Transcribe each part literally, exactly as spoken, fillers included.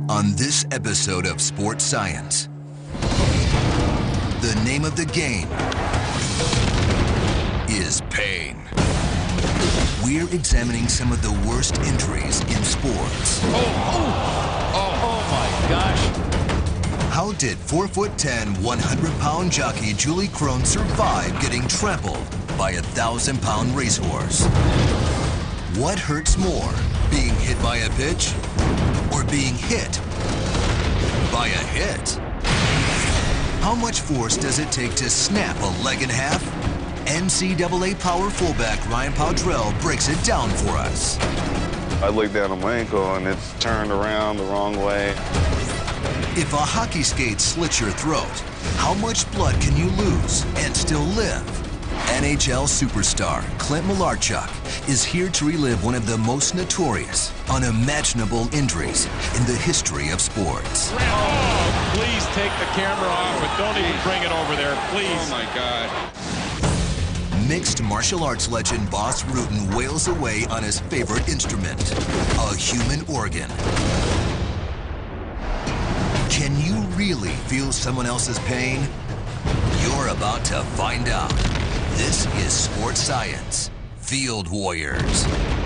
On this episode of Sports Science, the name of the game is pain. We're examining some of the worst injuries in sports. Oh, oh, oh, oh my gosh. How did four foot ten, one hundred pound jockey Julie Krone survive getting trampled by a thousand pound racehorse? What hurts more, being hit by a pitch or being hit by a hit? How much force does it take to snap a leg in half? N C double A power fullback Ryan Paudrell breaks it down for us. I looked down at my ankle and it's turned around the wrong way. If a hockey skate slits your throat, how much blood can you lose and still live? N H L superstar Clint Malarchuk is here to relive one of the most notorious, unimaginable injuries in the history of sports. Oh, please take the camera off, but don't even bring it over there, please. Oh my God. Mixed martial arts legend Bas Rutten wails away on his favorite instrument, a human organ. Can you really feel someone else's pain? You're about to find out. This is Sports Science, Field Warriors.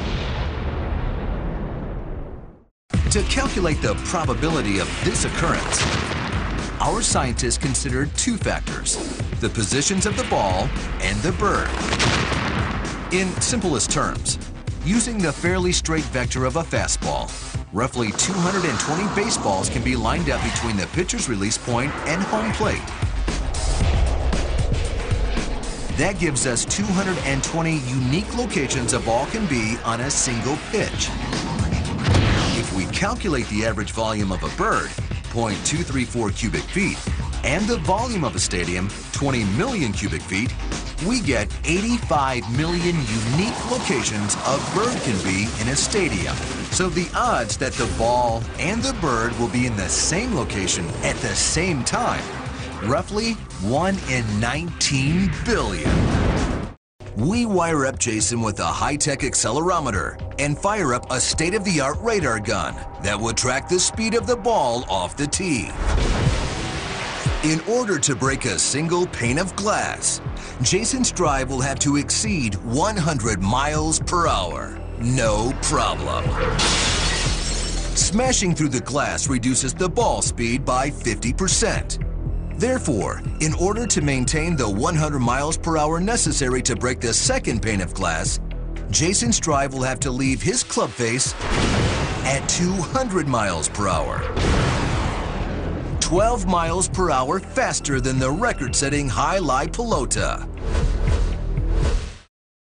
To calculate the probability of this occurrence, our scientists considered two factors: the positions of the ball and the bird. In simplest terms, using the fairly straight vector of a fastball, roughly two hundred twenty baseballs can be lined up between the pitcher's release point and home plate. That gives us two hundred twenty unique locations a ball can be on a single pitch. If we calculate the average volume of a bird, zero point two three four cubic feet, and the volume of a stadium, twenty million cubic feet, we get eighty-five million unique locations a bird can be in a stadium. So the odds that the ball and the bird will be in the same location at the same time, roughly one in nineteen billion. We wire up Jason with a high-tech accelerometer and fire up a state-of-the-art radar gun that will track the speed of the ball off the tee. In order to break a single pane of glass, Jason's drive will have to exceed one hundred miles per hour. No problem. Smashing through the glass reduces the ball speed by fifty percent. Therefore, in order to maintain the one hundred miles per hour necessary to break the second pane of glass, Jason's drive will have to leave his club face at two hundred miles per hour. twelve miles per hour faster than the record-setting Jai Alai Pelota.